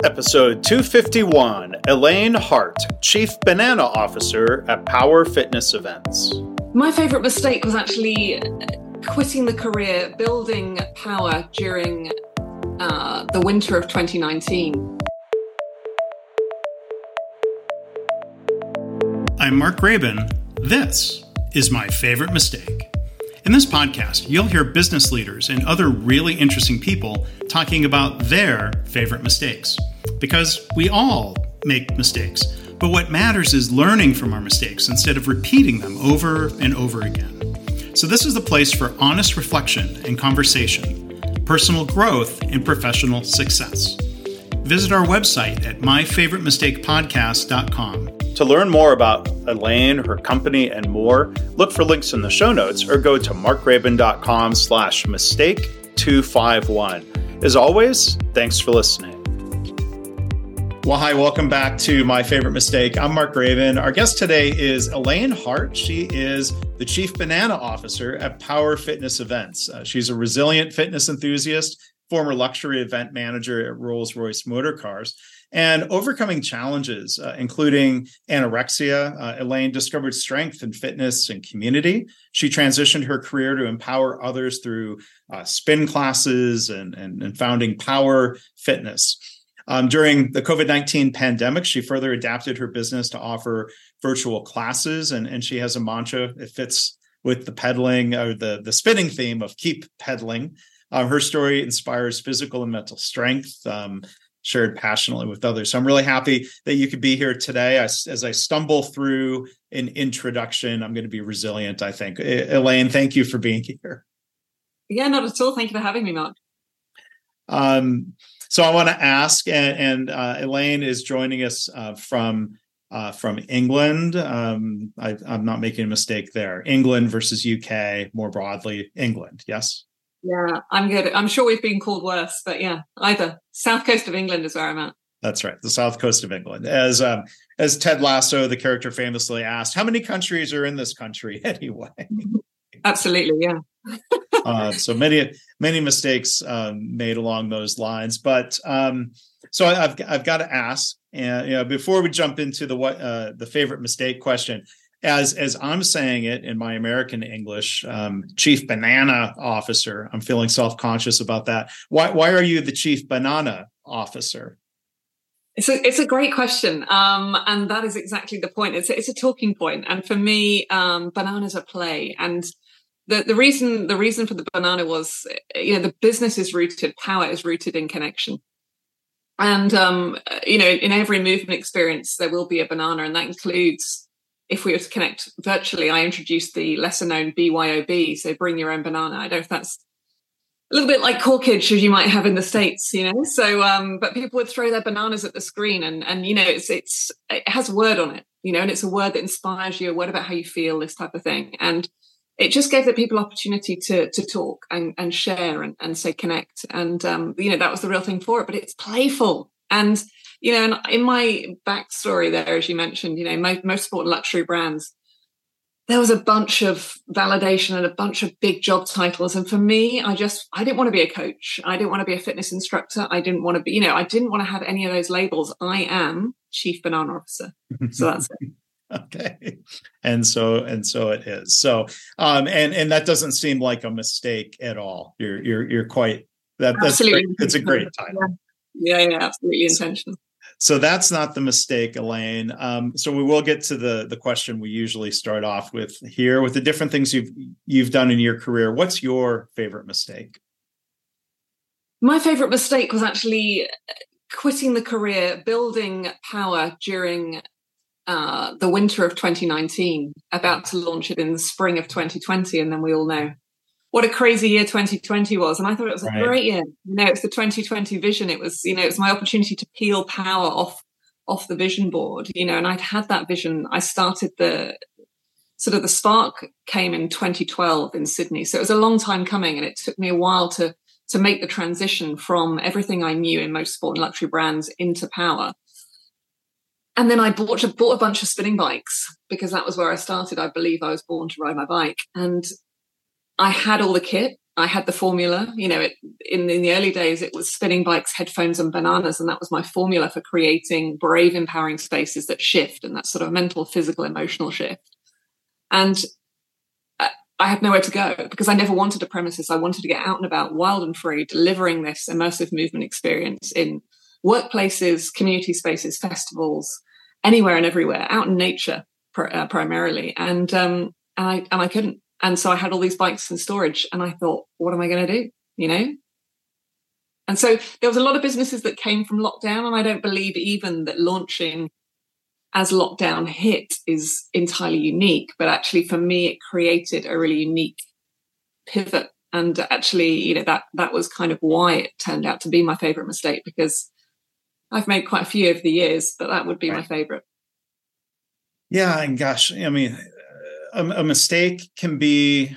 Episode 251, Elaine Hart, Chief Banana Officer at Power Fitness Events. My favourite mistake was actually quitting the career, building Power during the winter of 2019. I'm Mark Graban. This is My Favorite Mistake. In this podcast, you'll hear business leaders and other really interesting people talking about their favorite mistakes. Because we all make mistakes, but what matters is learning from our mistakes instead of repeating them over and over again. So this is the place for honest reflection and conversation, personal growth, and professional success. Visit our website at myfavoritemistakepodcast.com. To learn more about Elaine, her company, and more, look for links in the show notes or go to markgraban.com/mistake251. As always, thanks for listening. Well, hi, welcome back to My Favorite Mistake. I'm Mark Graban. Our guest today is Elaine Hart. She is the Chief Banana Officer at Power Fitness Events. She's a resilient fitness enthusiast, former luxury event manager at Rolls-Royce Motor Cars. And overcoming challenges, including anorexia, Elaine discovered strength in fitness and community. She transitioned her career to empower others through spin classes and founding Power Fitness. During the COVID-19 pandemic, she further adapted her business to offer virtual classes, and she has a mantra. It fits with the pedaling or the spinning theme of keep pedaling. Her story inspires physical and mental strength, shared passionately with others. So I'm really happy that you could be here today. As I stumble through an introduction, I'm going to be resilient, I think. Elaine, thank you for being here. Yeah, not at all. Thank you for having me, Mark. So I want to ask, and Elaine is joining us from England. I'm not making a mistake there. England versus UK, more broadly, England, yes? Yeah, I'm good. I'm sure we've been called worse, but yeah, either. South coast of England is where I'm at. That's right, the south coast of England. As Ted Lasso, the character, famously asked, how many countries are in this country anyway? Absolutely, yeah. So many mistakes made along those lines. But so I've got to ask, and before we jump into the favorite mistake question, as I'm saying it in my American English, Chief Banana Officer, I'm feeling self-conscious about that. Why are you the Chief Banana Officer? It's a great question, and that is exactly the point. It's a talking point, and for me, bananas are play. And the reason for the banana was, the business is rooted, Power is rooted in connection. And in every movement experience, there will be a banana, and that includes, if we were to connect virtually, I introduced the lesser known BYOB, so bring your own banana. I don't know if that's a little bit like corkage as you might have in the States, So, but people would throw their bananas at the screen, and it has a word on it, and it's a word that inspires you, a word about how you feel, this type of thing. And it just gave the people opportunity to talk and share and say connect. And, that was the real thing for it, but it's playful. And, and in my backstory there, as you mentioned, most sport and luxury brands, there was a bunch of validation and a bunch of big job titles. And for me, I didn't want to be a coach. I didn't want to be a fitness instructor. I didn't want to be, I didn't want to have any of those labels. I am Chief Banana Officer. So that's it. Okay. And so it is. So, and that doesn't seem like a mistake at all. You're quite, that's great. It's a great title. Yeah, absolutely intentional. So that's not the mistake, Elaine. So we will get to the question we usually start off with here, with the different things you've done in your career. What's your favorite mistake? My favorite mistake was actually quitting the career, building Power during the winter of 2019, about to launch it in the spring of 2020. And then we all know what a crazy year 2020 was. And I thought it was a great year. It's the 2020 vision. It was, it was my opportunity to peel Power off the vision board, and I'd had that vision. I started the spark came in 2012 in Sydney. So it was a long time coming, and it took me a while to make the transition from everything I knew in most sport and luxury brands into Power. And then I bought a bunch of spinning bikes, because that was where I started. I believe I was born to ride my bike. And I had all the kit. I had the formula, in the early days, it was spinning bikes, headphones and bananas. And that was my formula for creating brave, empowering spaces that shift, and that sort of mental, physical, emotional shift. And I had nowhere to go because I never wanted a premises. I wanted to get out and about, wild and free, delivering this immersive movement experience in workplaces, community spaces, festivals, anywhere and everywhere, out in nature primarily. And I couldn't. And so I had all these bikes in storage, and I thought, what am I going to do? And so there was a lot of businesses that came from lockdown, and I don't believe even that launching as lockdown hit is entirely unique. But actually, for me, it created a really unique pivot. And actually, that was kind of why it turned out to be my favorite mistake, because I've made quite a few over the years, but that would be my favorite. Yeah. And gosh, I mean, a mistake can be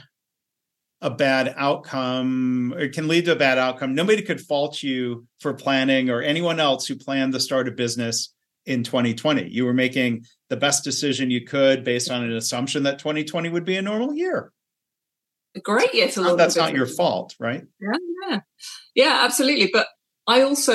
a bad outcome. It can lead to a bad outcome. Nobody could fault you for planning, or anyone else who planned to start a business in 2020. You were making the best decision you could based on an assumption that 2020 would be a normal year. A great year to launch. That's not your fault, right? Yeah, absolutely. But I also,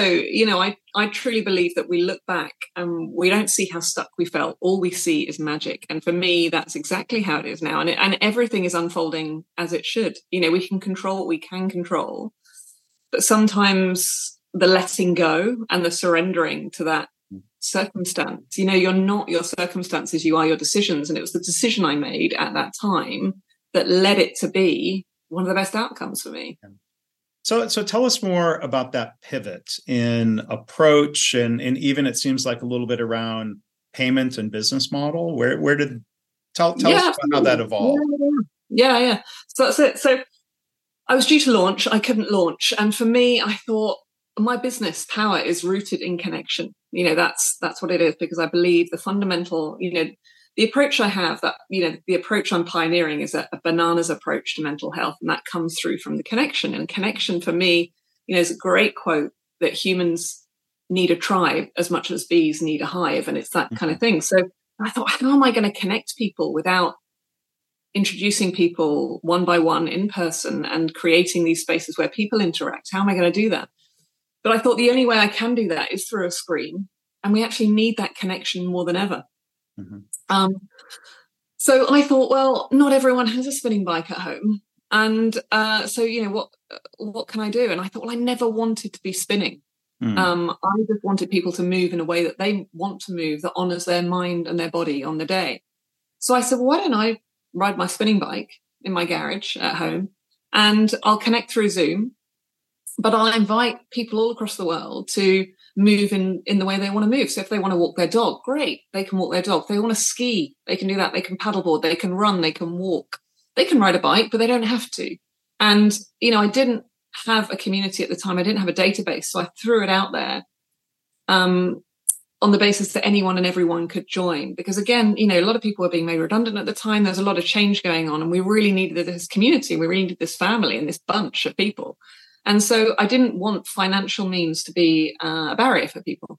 I truly believe that we look back and we don't see how stuck we felt. All we see is magic. And for me, that's exactly how it is now. And everything is unfolding as it should. We can control what we can control. But sometimes the letting go and the surrendering to that circumstance, you're not your circumstances, you are your decisions. And it was the decision I made at that time that led it to be one of the best outcomes for me. So tell us more about that pivot in approach, and even it seems like a little bit around payment and business model. Where did tell us about how that evolved? Yeah. So that's it. So I was due to launch. I couldn't launch, and for me, I thought my business power is rooted in connection. That's what it is, because I believe the fundamental, the approach I have, that, the approach I'm pioneering is a bananas approach to mental health. And that comes through from the connection. And connection for me, is a great quote that humans need a tribe as much as bees need a hive. And it's that kind of thing. So I thought, how am I going to connect people without introducing people one by one in person and creating these spaces where people interact? How am I going to do that? But I thought the only way I can do that is through a screen. And we actually need that connection more than ever. Mm-hmm. So I thought, well, not everyone has a spinning bike at home. And so, what can I do? And I thought, well, I never wanted to be spinning. I just wanted people to move in a way that they want to move, that honors their mind and their body on the day. So I said, well, why don't I ride my spinning bike in my garage at home, and I'll connect through Zoom, but I'll invite people all across the world to move in the way they want to move. So if they want to walk their dog, great, they can walk their dog. If they want to ski, they can do that. They can paddleboard, they can run, they can walk, they can ride a bike, but they don't have to. And, I didn't have a community at the time. I didn't have a database. So I threw it out there on the basis that anyone and everyone could join. Because again, a lot of people were being made redundant at the time. There's a lot of change going on, and we really needed this community. We really needed this family and this bunch of people. And so I didn't want financial means to be a barrier for people.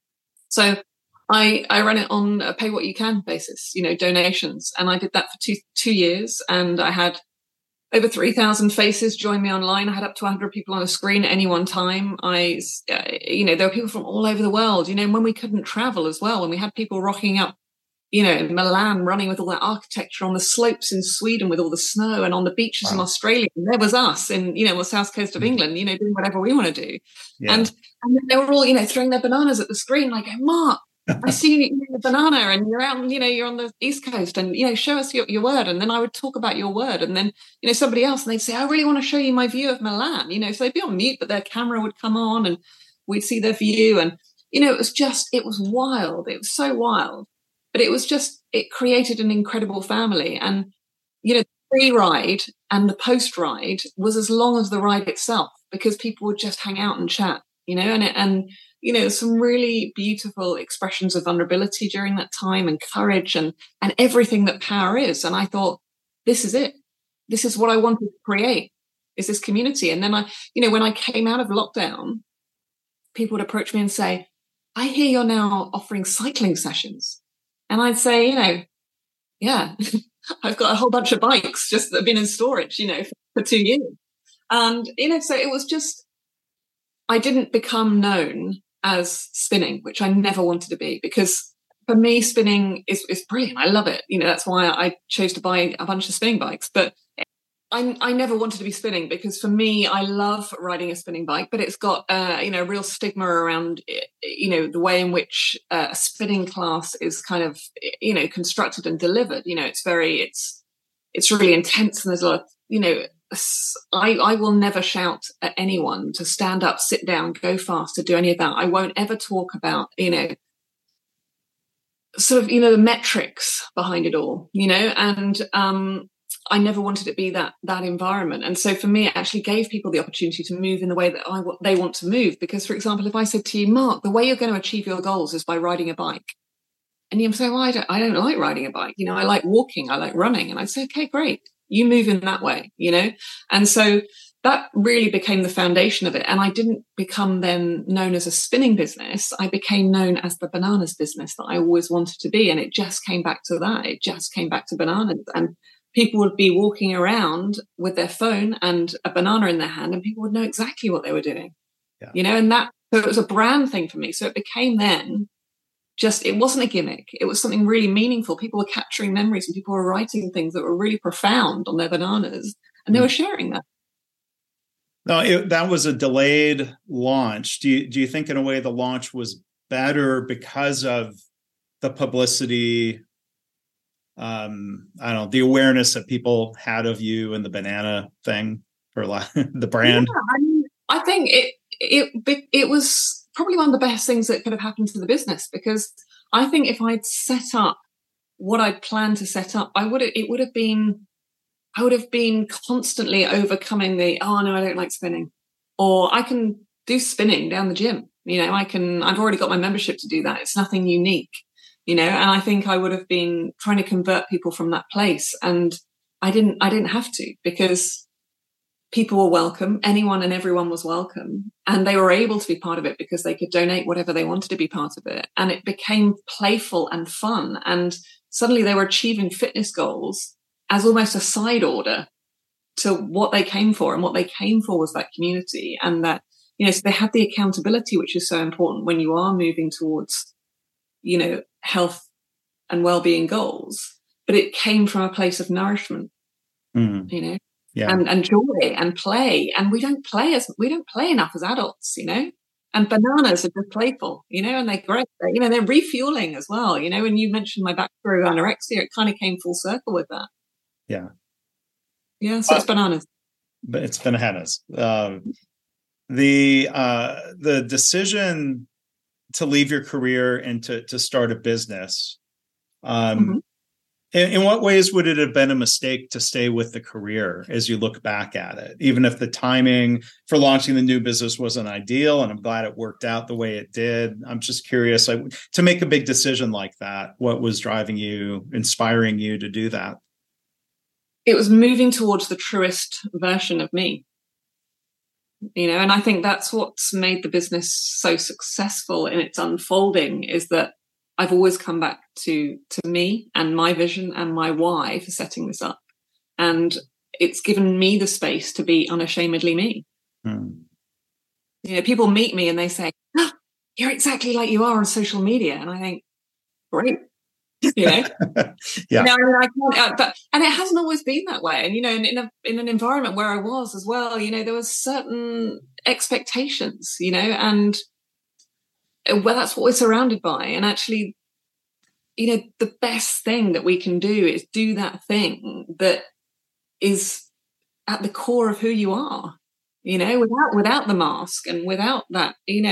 So I ran it on a pay what you can basis, donations. And I did that for two years. And I had over 3,000 faces join me online. I had up to 100 people on a screen at any one time. There were people from all over the world, when we couldn't travel as well, when we had people rocking up, in Milan, running with all that architecture on the slopes in Sweden with all the snow, and on the beaches in Australia. And there was us in, the south coast of England, doing whatever we want to do. Yeah. And they were all, throwing their bananas at the screen, like, Mark, I see you a banana, and you're out, you're on the East Coast, and, show us your word. And then I would talk about your word. And then, somebody else, and they'd say, I really want to show you my view of Milan, so they'd be on mute, but their camera would come on and we'd see their view. And, it was wild. It was so wild. But it created an incredible family. And, the pre-ride and the post-ride was as long as the ride itself, because people would just hang out and chat, and some really beautiful expressions of vulnerability during that time, and courage and everything that power is. And I thought, this is it. This is what I wanted to create, is this community. And then when I came out of lockdown, people would approach me and say, I hear you're now offering cycling sessions. And I'd say, yeah, I've got a whole bunch of bikes just that have been in storage, for 2 years. And, so it was just, I didn't become known as spinning, which I never wanted to be, because for me, spinning is brilliant. I love it. That's why I chose to buy a bunch of spinning bikes. But I never wanted to be spinning, because for me, I love riding a spinning bike, but it's got, a real stigma around, the way in which a spinning class is kind of, constructed and delivered. It's really intense, and there's a lot of, I will never shout at anyone to stand up, sit down, go fast, to do any of that. I won't ever talk about, sort of, the metrics behind it all, and I never wanted to be that environment. And so for me, it actually gave people the opportunity to move in the way that they want to move. Because, for example, if I said to you, Mark, the way you're going to achieve your goals is by riding a bike. And you say, well, I don't like riding a bike. I like walking, I like running. And I say, okay, great. You move in that way, And so that really became the foundation of it. And I didn't become then known as a spinning business. I became known as the bananas business that I always wanted to be. And it just came back to that. It just came back to bananas. And people would be walking around with their phone and a banana in their hand, and people would know exactly what they were doing, and so it was a brand thing for me. So it became then it wasn't a gimmick. It was something really meaningful. People were capturing memories, and people were writing things that were really profound on their bananas, and they were sharing that. No, that was a delayed launch. Do you think in a way the launch was better because of the publicity, I don't know, the awareness that people had of you and the banana thing, or the brand? Yeah, I think it was probably one of the best things that could have happened to the business, because I think if I'd set up what I'd planned to set up, I would have been constantly overcoming oh no, I don't like spinning, or I can do spinning down the gym. I've already got my membership to do that. It's nothing unique, and I think I would have been trying to convert people from that place. And I didn't have to, because people were welcome. Anyone and everyone was welcome, and they were able to be part of it because they could donate whatever they wanted to be part of it. And it became playful and fun. And suddenly they were achieving fitness goals as almost a side order to what they came for. And what they came for was that community, and that, so they had the accountability, which is so important when you are moving towards, health and well-being goals. But it came from a place of nourishment, Yeah. And joy and play. And we don't play enough as adults, and bananas are just playful, and they're great. They're refueling as well. When you mentioned my backstory with anorexia, it kind of came full circle with that. Yeah. Yeah. So it's bananas. But it's bananas. The decision to leave your career and to start a business, in what ways would it have been a mistake to stay with the career as you look back at it, even if the timing for launching the new business wasn't ideal? And I'm glad it worked out the way it did. I'm just curious, to make a big decision like that, what was driving you, inspiring you to do that? It was moving towards the truest version of me, and I think that's what's made the business so successful in its unfolding, is that I've always come back to me and my vision and my why for setting this up. And it's given me the space to be unashamedly me. People meet me and they say, oh, you're exactly like you are on social media. And I think, great. Yeah. I can't, and it hasn't always been that way. And, in an environment where I was as well, there was certain expectations, and well, that's what we're surrounded by. And actually, the best thing that we can do is do that thing that is at the core of who you are, without the mask and without that,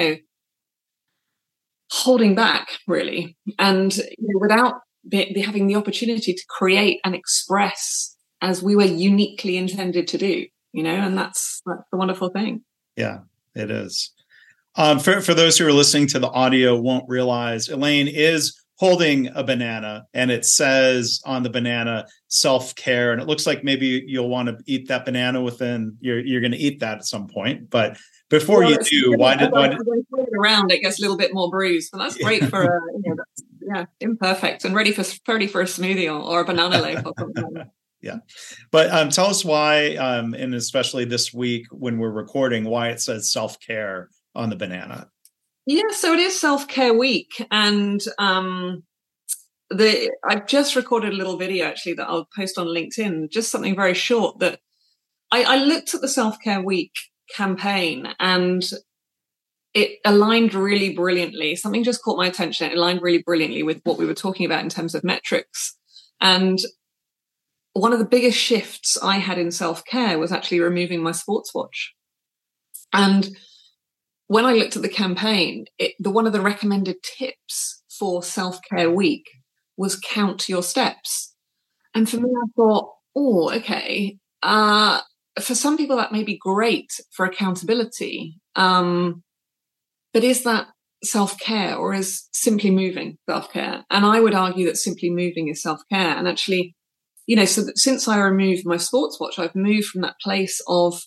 holding back really. And without having the opportunity to create and express as we were uniquely intended to do, and that's the wonderful thing. Yeah, it is. For those who are listening to the audio won't realize, Elaine is holding a banana, and it says on the banana self-care, and it looks like maybe you'll want to eat that banana you're going to eat that at some point. But before you do, why did it around? It gets a little bit more bruised, but that's great for imperfect and ready for a smoothie or a banana leaf or something like that. Yeah. But tell us why, and especially this week when we're recording, why it says self-care on the banana. Yeah, so it is self-care week. And I've just recorded a little video actually that I'll post on LinkedIn, just something very short that I looked at the self-care week campaign and it aligned really brilliantly. Something just caught my attention. It aligned really brilliantly with what we were talking about in terms of metrics. And one of the biggest shifts I had in self-care was actually removing my sports watch. And when I looked at the campaign, one of the recommended tips for self-care week was count your steps. And for me, I thought, oh, okay. For some people, that may be great for accountability. But is that self-care or is simply moving self-care? And I would argue that simply moving is self-care. And actually, so that since I removed my sports watch, I've moved from that place of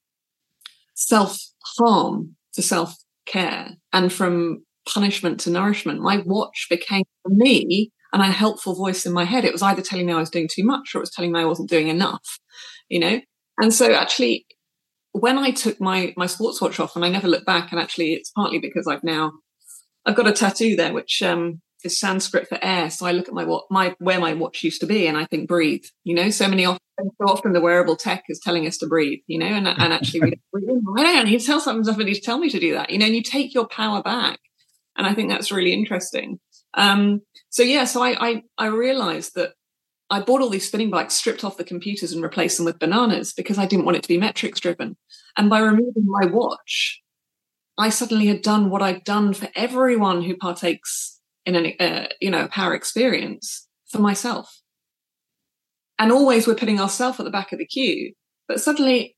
self-harm to self-care and from punishment to nourishment. My watch became, for me, a helpful voice in my head. It was either telling me I was doing too much or it was telling me I wasn't doing enough, And so actually, when I took my sports watch off, and I never looked back, and actually it's partly because I've got a tattoo there, which is Sanskrit for air. So I look at where my watch used to be, and I think breathe. So often the wearable tech is telling us to breathe. And actually we don't breathe. I don't need to tell somebody to tell me to do that. And you take your power back, and I think that's really interesting. So I realized that I bought all these spinning bikes, stripped off the computers and replaced them with bananas because I didn't want it to be metrics driven. And by removing my watch, I suddenly had done what I'd done for everyone who partakes in a power experience for myself. And always we're putting ourselves at the back of the queue. But suddenly,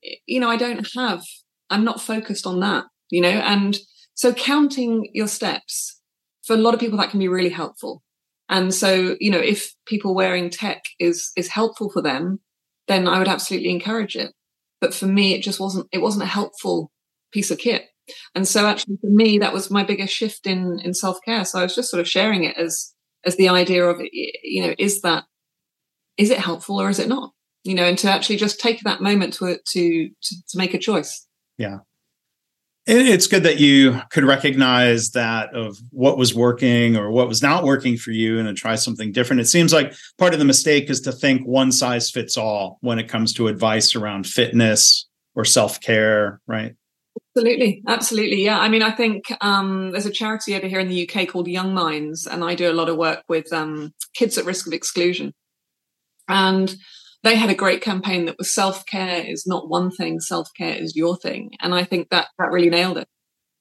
I'm not focused on that, and so counting your steps, for a lot of people, that can be really helpful. And so, if people wearing tech is helpful for them, then I would absolutely encourage it. But for me, it wasn't a helpful piece of kit. And so actually for me, that was my biggest shift in self-care. So I was just sort of sharing it as the idea of, is it helpful or is it not? And to actually just take that moment to make a choice. Yeah. It's good that you could recognize that of what was working or what was not working for you and to try something different. It seems like part of the mistake is to think one size fits all when it comes to advice around fitness or self-care, right? Absolutely. Yeah. I mean, I think there's a charity over here in the UK called Young Minds, and I do a lot of work with kids at risk of exclusion. And they had a great campaign that was self-care is not one thing, self-care is your thing. And I think that really nailed it.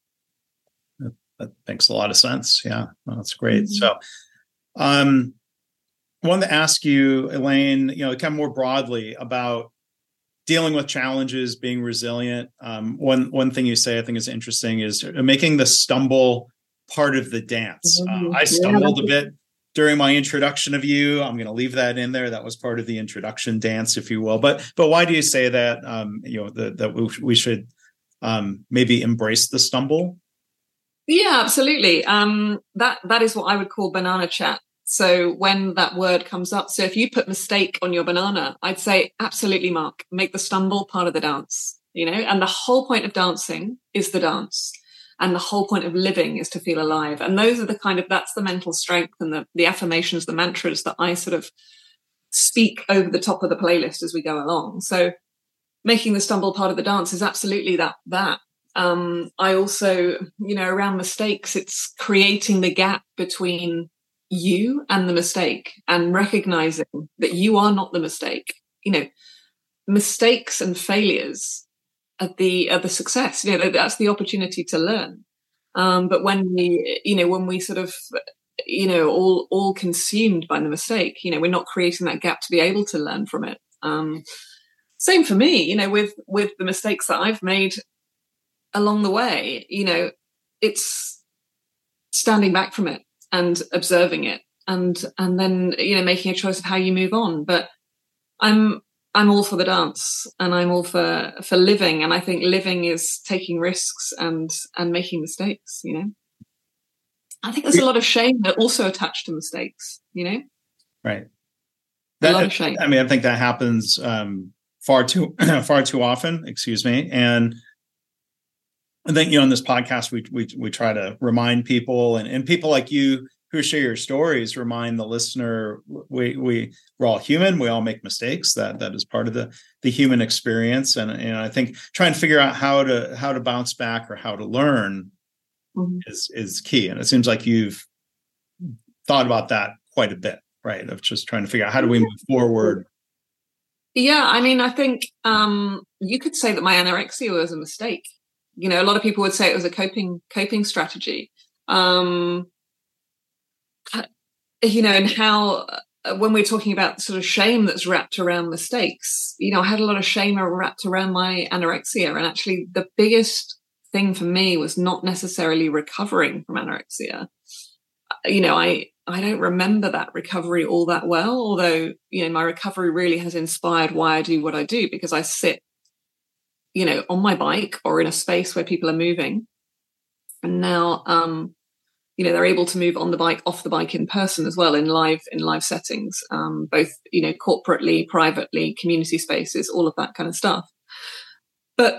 That makes a lot of sense. Yeah, well, that's great. Mm-hmm. So I wanted to ask you, Elaine, kind of more broadly about dealing with challenges, being resilient. One thing you say I think is interesting is making the stumble part of the dance. I stumbled a bit during my introduction of you. I'm going to leave that in there. That was part of the introduction dance, if you will. But why do you say that? That we should maybe embrace the stumble? Yeah, absolutely. That is what I would call banana chat. So when that word comes up, so if you put mistake on your banana, I'd say absolutely, Mark, make the stumble part of the dance. And the whole point of dancing is the dance. And the whole point of living is to feel alive. And those are that's the mental strength and the affirmations, the mantras that I sort of speak over the top of the playlist as we go along. So making the stumble part of the dance is absolutely that. I also, around mistakes, it's creating the gap between you and the mistake and recognizing that you are not the mistake. Mistakes and failures at the success, that's the opportunity to learn. But when we sort of, all consumed by the mistake, we're not creating that gap to be able to learn from it. Same for me, with the mistakes that I've made along the way, it's standing back from it and observing it and then, making a choice of how you move on. But I'm all for the dance and I'm all for living. And I think living is taking risks and making mistakes, I think there's a lot of shame that also attached to mistakes, Right. A lot of shame. I mean, I think that happens far too often. Excuse me. And I think, on this podcast, we try to remind people, and people like you who share your stories remind the listener we're all human. We all make mistakes. That is part of the human experience. And I think trying to figure out how to bounce back or how to learn is key. And it seems like you've thought about that quite a bit, right? Of just trying to figure out how do we move forward. Yeah, I mean, I think you could say that my anorexia was a mistake. A lot of people would say it was a coping strategy. And how when we're talking about sort of shame that's wrapped around mistakes, I had a lot of shame wrapped around my anorexia. And actually the biggest thing for me was not necessarily recovering from anorexia. I don't remember that recovery all that well, although, my recovery really has inspired why I do what I do, because I sit, on my bike or in a space where people are moving. And now, they're able to move on the bike, off the bike, in person as well, in live settings, both, corporately, privately, community spaces, all of that kind of stuff. But,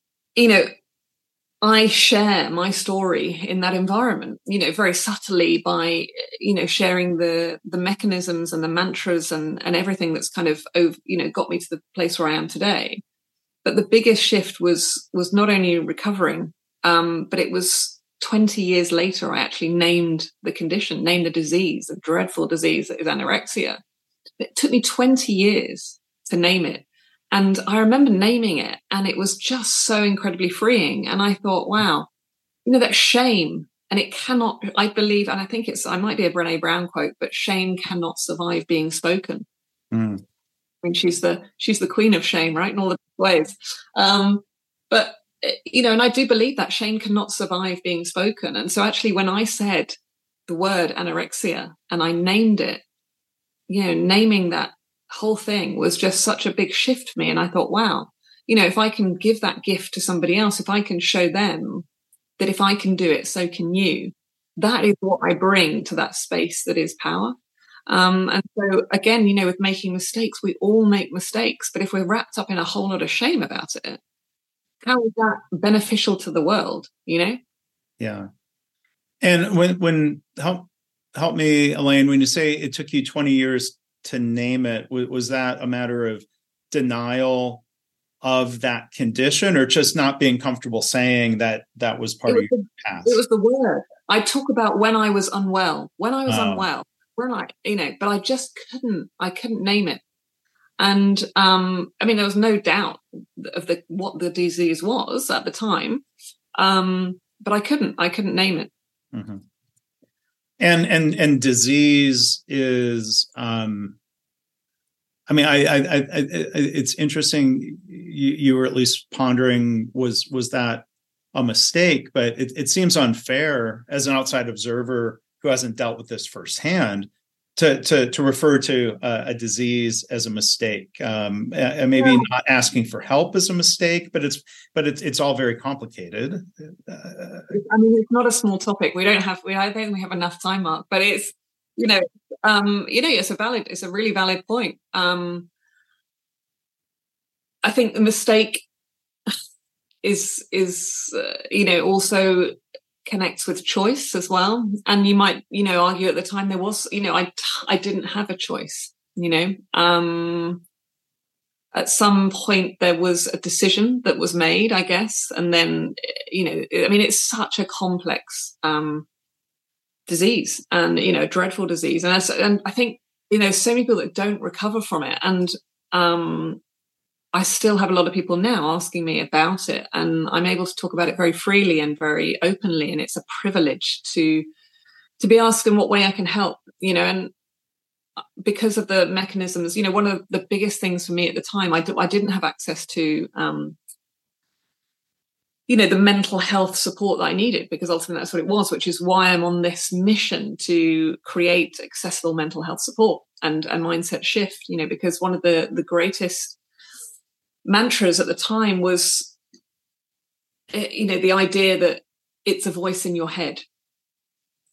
I share my story in that environment, very subtly by, sharing the mechanisms and the mantras and everything that's kind of, got me to the place where I am today. But the biggest shift was not only recovering, but it was 20 years later, I actually named the condition, named the disease, a dreadful disease that is anorexia. It took me 20 years to name it. And I remember naming it, and it was just so incredibly freeing. And I thought, wow, that shame, and it cannot, I believe, and I think I might be a Brené Brown quote, but shame cannot survive being spoken. I mean, she's the queen of shame, right? In all the ways. But, and I do believe that shame cannot survive being spoken. And so actually when I said the word anorexia and I named it, naming that whole thing was just such a big shift for me. And I thought, wow, if I can give that gift to somebody else, if I can show them that if I can do it, so can you, that is what I bring to that space that is power. And so again, with making mistakes, we all make mistakes, but if we're wrapped up in a whole lot of shame about it, how is that beneficial to the world, Yeah. And when help me, Elaine, when you say it took you 20 years to name it, was that a matter of denial of that condition, or just not being comfortable saying that was part of your past? It was the word. I talk about when I was unwell, when but I just couldn't name it. And I mean, there was no doubt of what the disease was at the time, but I couldn't name it. Mm-hmm. And disease is, I mean, I it's interesting. You were at least pondering, was that a mistake? But it seems unfair as an outside observer who hasn't dealt with this firsthand to refer to a disease as a mistake, and maybe not asking for help is a mistake, but it's all very complicated. I mean, it's not a small topic. I don't think we have enough time, Mark, but it's, it's a really valid point. I think the mistake is also connects with choice as well. And you might, argue at the time there was, I didn't have a choice, at some point there was a decision that was made, I guess. And then, it's such a complex, disease and, a dreadful disease. And I think, so many people that don't recover from it. And, I still have a lot of people now asking me about it, and I'm able to talk about it very freely and very openly. And it's a privilege to be asked in what way I can help, and because of the mechanisms, one of the biggest things for me at the time, I didn't have access to, the mental health support that I needed, because ultimately that's what it was, which is why I'm on this mission to create accessible mental health support and a mindset shift, because one of the greatest mantras at the time was, the idea that it's a voice in your head.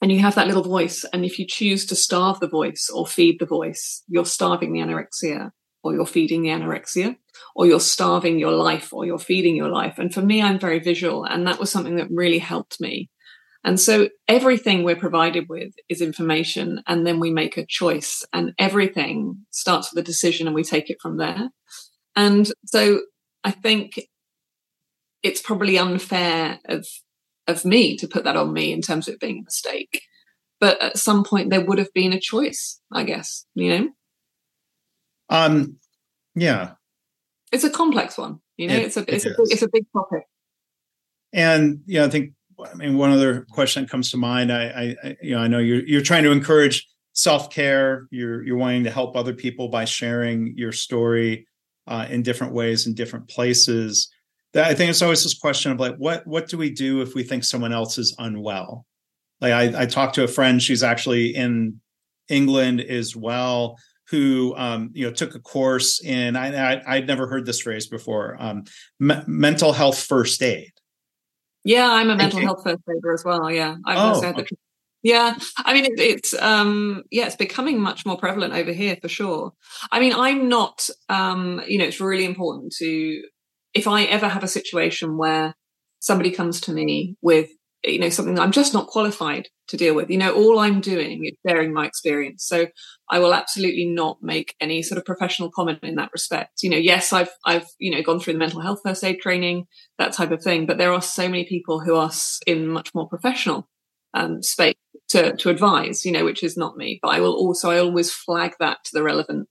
And you have that little voice. And if you choose to starve the voice or feed the voice, you're starving the anorexia, or you're feeding the anorexia, or you're starving your life, or you're feeding your life. And for me, I'm very visual. And that was something that really helped me. And so everything we're provided with is information, and then we make a choice, and everything starts with a decision and we take it from there. And so I think it's probably unfair of me to put that on me in terms of it being a mistake. But at some point there would have been a choice, I guess, you know? Yeah. It's a complex one, you know, it's a big topic. And, I think, one other question that comes to mind, I know you're trying to encourage self-care. You're wanting to help other people by sharing your story in different ways, in different places. I think it's always this question of like, what do we do if we think someone else is unwell? Like I talked to a friend, she's actually in England as well, who took a course in, I'd never heard this phrase before, mental health first aid. Yeah, I'm a mental health first aider as well. Yeah, I've also had the. Yeah, I mean it's becoming much more prevalent over here for sure. I mean, I'm not. It's really important to. If I ever have a situation where somebody comes to me with, something that I'm just not qualified to deal with, all I'm doing is sharing my experience. So I will absolutely not make any sort of professional comment in that respect. Yes, I've gone through the mental health first aid training, that type of thing, but there are so many people who are in much more professional space to advise, which is not me. But I always flag that to the relevant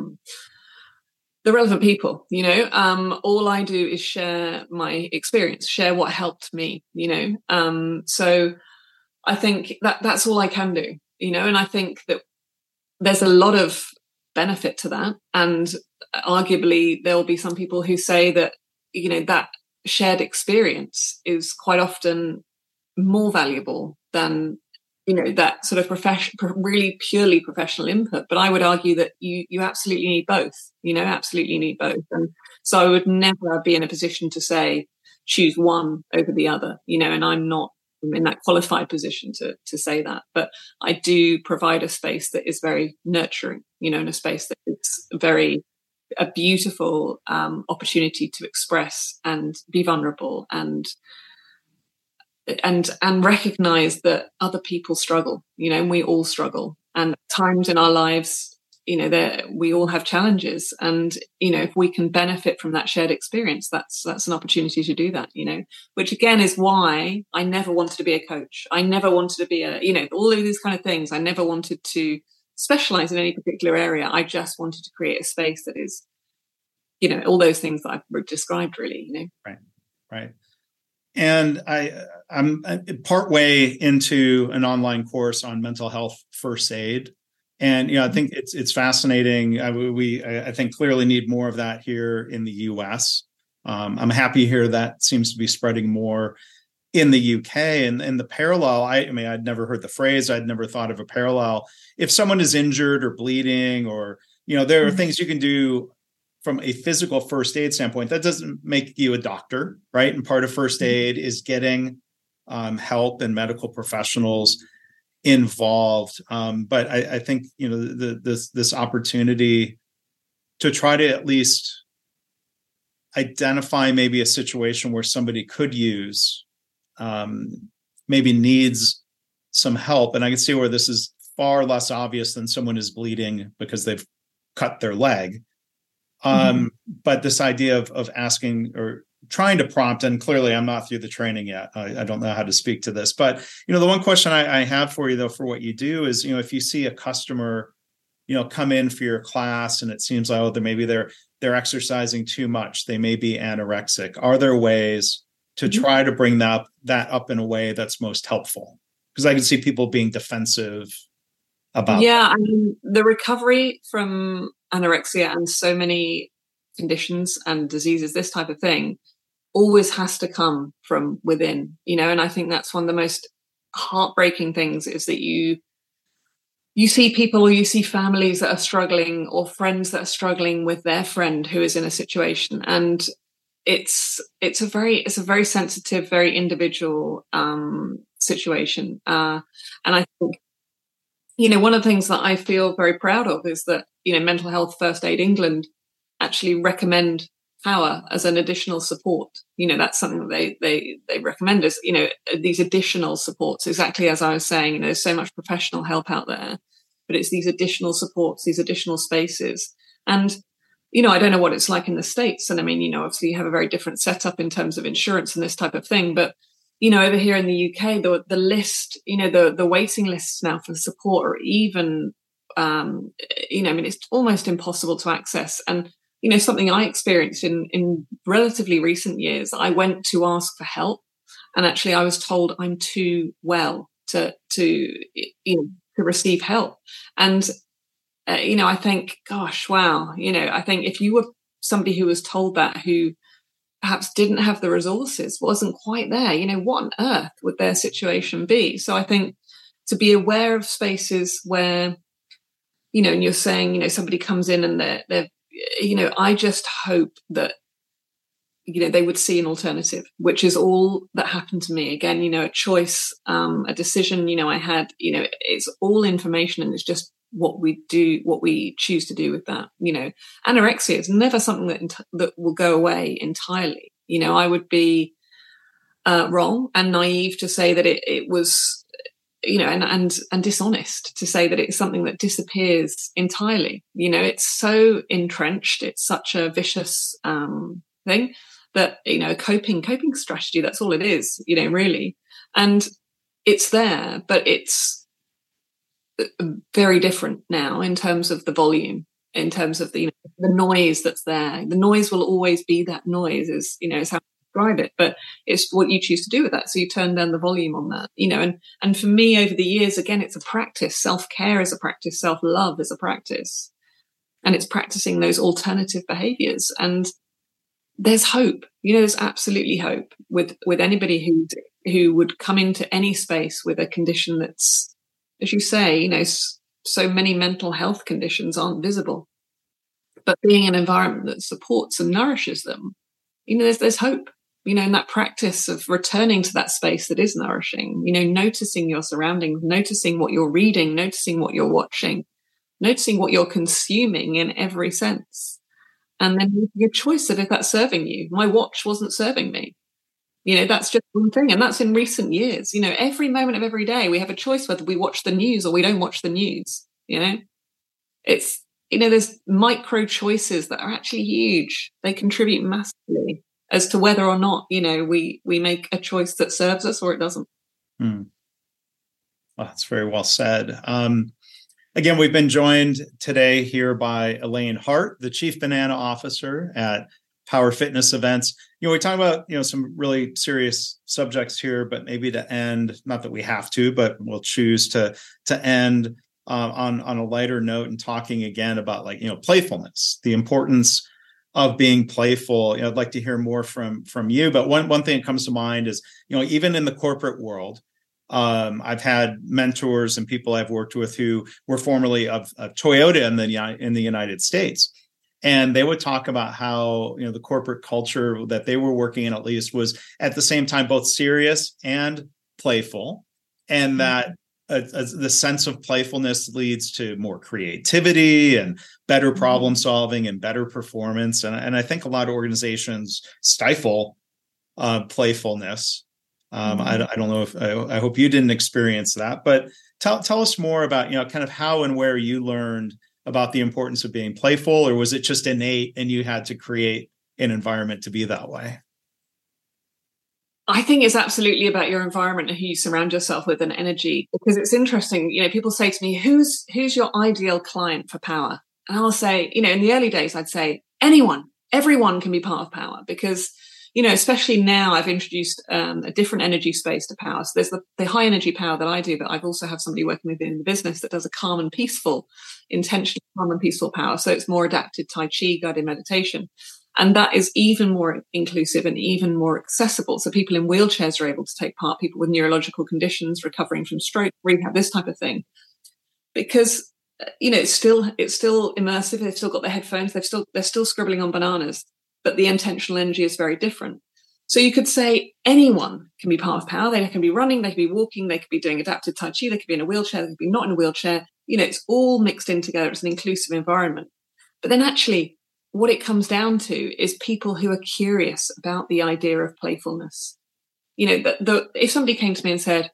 people, all I do is share my experience, share what helped me, so I think that's all I can do, and I think that there's a lot of benefit to that. And arguably there'll be some people who say that, that shared experience is quite often more valuable than that sort of really purely professional input. But I would argue that you absolutely need both, absolutely need both. And so I would never be in a position to say, choose one over the other, and I'm not in that qualified position to say that. But I do provide a space that is very nurturing, and a space that is a beautiful opportunity to express and be vulnerable and recognize that other people struggle, and we all struggle. And times in our lives, we all have challenges. And, if we can benefit from that shared experience, that's an opportunity to do that, which again is why I never wanted to be a coach. I never wanted to be all of these kind of things. I never wanted to specialize in any particular area. I just wanted to create a space that is, all those things that I've described really, Right. And I'm partway into an online course on mental health first aid. And, I think it's fascinating. I think clearly need more of that here in the US. I'm happy to hear that seems to be spreading more in the UK. And the parallel, I'd never heard the phrase. I'd never thought of a parallel. If someone is injured or bleeding or, there are things you can do from a physical first aid standpoint. That doesn't make you a doctor, right? And part of first aid is getting help and medical professionals involved. But I think, this opportunity to try to at least identify maybe a situation where somebody could use, maybe needs some help. And I can see where this is far less obvious than someone is bleeding because they've cut their leg. But this idea of asking or trying to prompt, and clearly I'm not through the training yet. I don't know how to speak to this, but, the one question I have for you though, for what you do is, if you see a customer, come in for your class and it seems like, maybe they're exercising too much. They may be anorexic. Are there ways to try to bring that up in a way that's most helpful? Because I can see people being defensive about that. I mean, the recovery from anorexia and so many conditions and diseases, this type of thing, always has to come from within, and I think that's one of the most heartbreaking things is that you see people or you see families that are struggling or friends that are struggling with their friend who is in a situation, and it's a very sensitive, very individual situation. And I think, one of the things that I feel very proud of is that, Mental Health First Aid England actually recommend power as an additional support. That's something that they recommend as, these additional supports, exactly as I was saying, there's so much professional help out there, but it's these additional supports, these additional spaces. And, I don't know what it's like in the States. And I mean, obviously you have a very different setup in terms of insurance and this type of thing. But, over here in the UK, the list, the waiting lists now for support are even, it's almost impossible to access. And, something I experienced in relatively recent years, I went to ask for help, and actually I was told I'm too well to receive help. And, I think, gosh, wow. I think if you were somebody who was told that, who perhaps didn't have the resources, wasn't quite there, what on earth would their situation be? So I think to be aware of spaces where, and you're saying, somebody comes in and they're I just hope that, they would see an alternative, which is all that happened to me. Again, a choice, a decision, I had, it's all information, and it's just what we do, what we choose to do with that. Anorexia is never something that will go away entirely. I would be wrong and naive to say that it was, and dishonest to say that it's something that disappears entirely. It's so entrenched. It's such a vicious thing that, coping strategy, that's all it is, really. And it's there, but it's very different now in terms of the volume, in terms of the noise that's there. The noise will always be that noise, is how I describe it, but it's what you choose to do with that. So you turn down the volume on that, and for me over the years, again, it's a practice. Self-care is a practice. Self-love is a practice, and it's practicing those alternative behaviors. And there's hope, there's absolutely hope with anybody who would come into any space with a condition that's, as you say, so many mental health conditions aren't visible, but being in an environment that supports and nourishes them, there's hope, in that practice of returning to that space that is nourishing, noticing your surroundings, noticing what you're reading, noticing what you're watching, noticing what you're consuming in every sense. And then making a choice of if that's serving you. My watch wasn't serving me. That's just one thing. And that's in recent years. Every moment of every day, we have a choice whether we watch the news or we don't watch the news. It's, there's micro choices that are actually huge. They contribute massively as to whether or not, we make a choice that serves us or it doesn't. Well, that's very well said. Again, we've been joined today here by Elaine Hart, the Chief Banana Officer at Power Fitness Events. We talk about, some really serious subjects here, but maybe to end, not that we have to, but we'll choose to end on a lighter note and talking again about playfulness, the importance of being playful. I'd like to hear more from you, but one thing that comes to mind is, even in the corporate world, I've had mentors and people I've worked with who were formerly of Toyota in the United States. And they would talk about how, the corporate culture that they were working in, at least, was at the same time both serious and playful. And that the sense of playfulness leads to more creativity and better problem solving and better performance. And I think a lot of organizations stifle playfulness. I don't know if I hope you didn't experience that, but tell us more about, kind of how and where you learned about the importance of being playful, or was it just innate and you had to create an environment to be that way? I think it's absolutely about your environment and who you surround yourself with and energy, because it's interesting. People say to me, who's your ideal client for Power? And I'll say, in the early days, I'd say everyone can be part of Power, because especially now I've introduced a different energy space to Power. So there's the high energy Power that I do, but I've also have somebody working within the business that does a calm and peaceful, intentional calm and peaceful Power. So it's more adapted Tai Chi, guided meditation. And that is even more inclusive and even more accessible. So people in wheelchairs are able to take part, people with neurological conditions, recovering from stroke, rehab, this type of thing. Because, it's still immersive. They've still got their headphones. They're still scribbling on bananas. But the intentional energy is very different. So you could say anyone can be part of power. They can be running, they could be walking, they could be doing adaptive Tai Chi, they could be in a wheelchair, they could be not in a wheelchair. It's all mixed in together. It's an inclusive environment. But then actually what it comes down to is people who are curious about the idea of playfulness. If somebody came to me and said,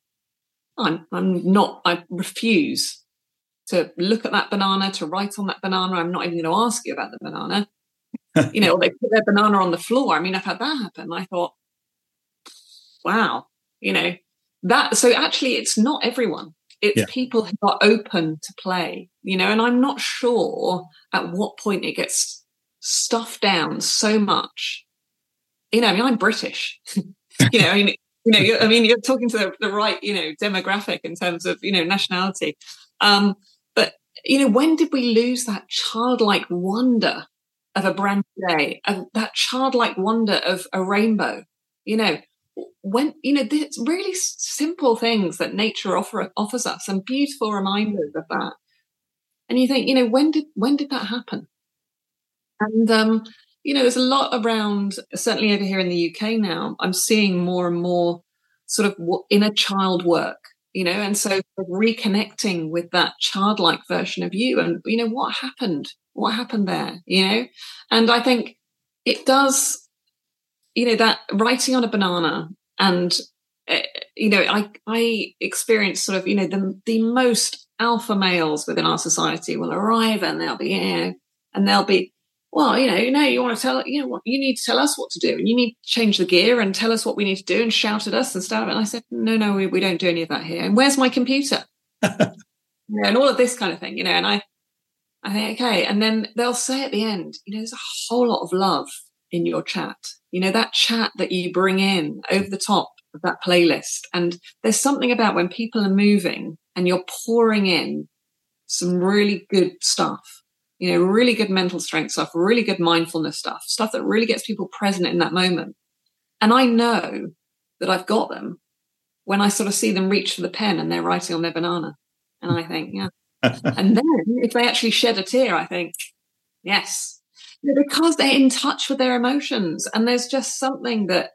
I refuse to look at that banana, to write on that banana, I'm not even going to ask you about the banana. Or they put their banana on the floor. I mean, I've had that happen. I thought, wow, so actually it's not everyone. It's people who are open to play, and I'm not sure at what point it gets stuffed down so much. I'm British, you're talking to the right, demographic in terms of, nationality. But, when did we lose that childlike wonder of a brand new day, of that childlike wonder of a rainbow? When, there's really simple things that nature offers us and beautiful reminders of that. And you think, when did that happen? And, there's a lot around, certainly over here in the UK now, I'm seeing more and more sort of inner child work, and so reconnecting with that childlike version of you and, what happened there, and I think it does, that writing on a banana and, I experience sort of, the most alpha males within our society will arrive and they'll be, well, you want to tell, what you need to tell us what to do, and you need to change the gear and tell us what we need to do and shout at us and stuff. And I said, no, we don't do any of that here. And where's my computer? And all of this kind of thing, and I think, okay. And then they'll say at the end, there's a whole lot of love in your chat, that chat that you bring in over the top of that playlist. And there's something about when people are moving and you're pouring in some really good stuff, really good mental strength stuff, really good mindfulness stuff that really gets people present in that moment. And I know that I've got them when I sort of see them reach for the pen and they're writing on their banana. And I think, yeah. And then if they actually shed a tear, I think, yes, because they're in touch with their emotions. And there's just something that,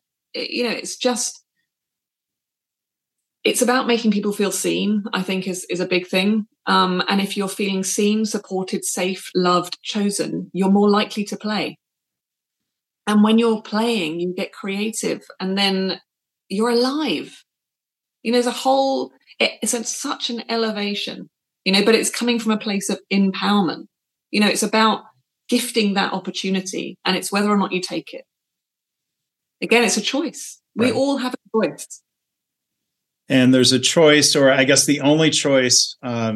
it's about making people feel seen, I think is a big thing. And if you're feeling seen, supported, safe, loved, chosen, you're more likely to play. And when you're playing, you get creative and then you're alive. There's it's such an elevation, but it's coming from a place of empowerment. It's about gifting that opportunity and it's whether or not you take it. Again, it's a choice. Right. We all have a choice. And there's a choice, or I guess the only choice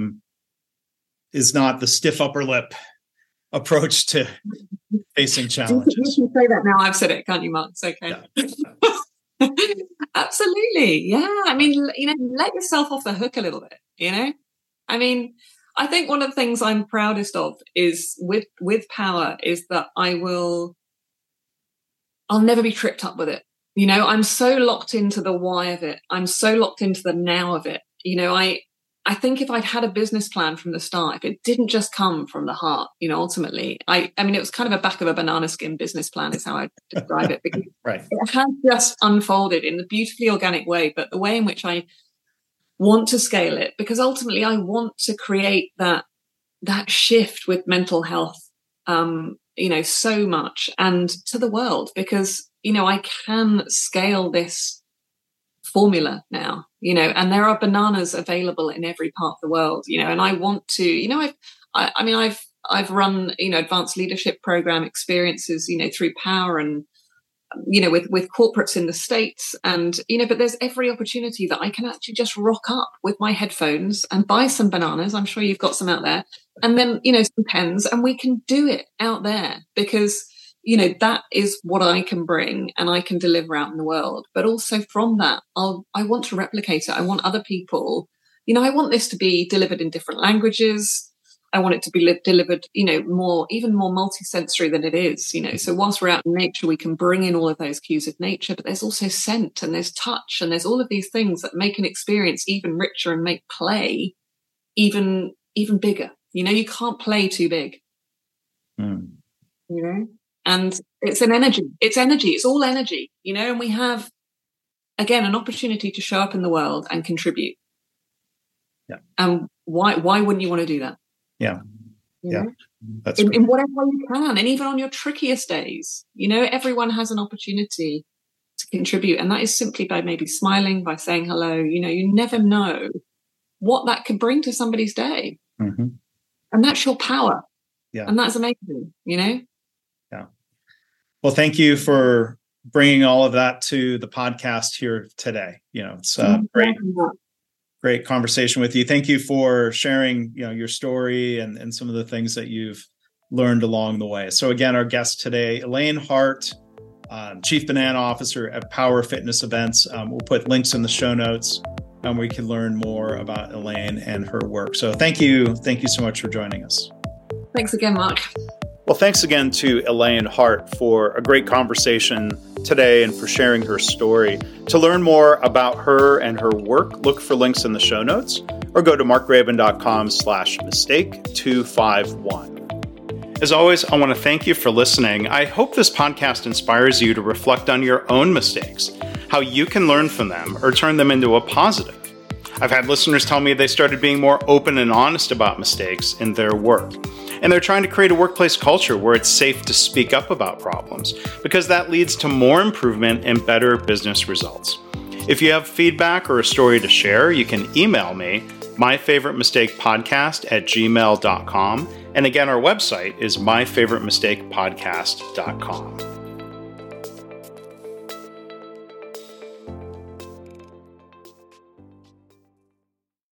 is not the stiff upper lip approach to facing challenges. You can say that now. I've said it, can't you, Mark? It's okay. Yeah. Absolutely. Yeah. I mean, let yourself off the hook a little bit, I mean, I think one of the things I'm proudest of is with power is that I'll never be tripped up with it. I'm so locked into the why of it. I'm so locked into the now of it. I think if I'd had a business plan from the start, if it didn't just come from the heart, ultimately, I mean, it was kind of a back of a banana skin business plan is how I describe it. Because right. It has just unfolded in the beautifully organic way, but the way in which I want to scale it, because ultimately I want to create that shift with mental health, so much and to the world, because I can scale this formula now, and there are bananas available in every part of the world, and I want to, I've run, advanced leadership program experiences, through power and, with corporates in the States and, but there's every opportunity that I can actually just rock up with my headphones and buy some bananas. I'm sure you've got some out there, and then, some pens, and we can do it out there because, that is what I can bring and I can deliver out in the world. But also from that, I want to replicate it. I want other people, I want this to be delivered in different languages. I want it to be delivered, even more multisensory than it is, So whilst we're out in nature, we can bring in all of those cues of nature, but there's also scent and there's touch and there's all of these things that make an experience even richer and make play even bigger. You can't play too big. And It's an energy. It's energy. It's all energy, and we have, again, an opportunity to show up in the world and contribute. Yeah. And why wouldn't you want to do that? Yeah. Yeah. That's in whatever way you can. And even on your trickiest days, everyone has an opportunity to contribute. And that is simply by maybe smiling, by saying hello. You never know what that could bring to somebody's day. Mm-hmm. And that's your power. Yeah. And that's amazing, Yeah. Well, thank you for bringing all of that to the podcast here today. It's great conversation with you. Thank you for sharing, your story and some of the things that you've learned along the way. So again, our guest today, Elaine Hart, Chief Banana Officer at Power Fitness Events. We'll put links in the show notes and we can learn more about Elaine and her work. So thank you. Thank you so much for joining us. Thanks again, Mark. Well, thanks again to Elaine Hart for a great conversation today and for sharing her story. To learn more about her and her work, look for links in the show notes or go to markgraven.com/mistake251. As always, I want to thank you for listening. I hope this podcast inspires you to reflect on your own mistakes, how you can learn from them or turn them into a positive. I've had listeners tell me they started being more open and honest about mistakes in their work. And they're trying to create a workplace culture where it's safe to speak up about problems, because that leads to more improvement and better business results. If you have feedback or a story to share, you can email me, myfavoritemistakepodcast@gmail.com. And again, our website is myfavoritemistakepodcast.com.